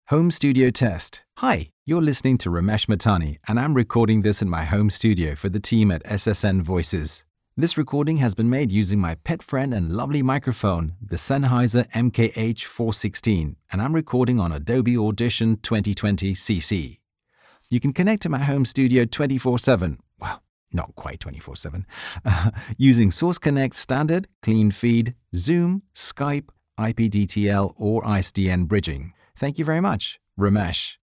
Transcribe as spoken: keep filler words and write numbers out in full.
Home studio test. Hi, you're listening to Ramesh Mattani, and I'm recording this in my home studio for the team at S S N Voices. This recording has been made using my pet friend and lovely microphone, the Sennheiser M K H four sixteen, and I'm recording on Adobe Audition twenty twenty C C. You can connect to my home studio twenty-four seven, well, not quite twenty-four seven, uh, using Source Connect Standard, Clean Feed, Zoom, Skype, I P D T L, or I S D N bridging. Thank you very much. Ramesh.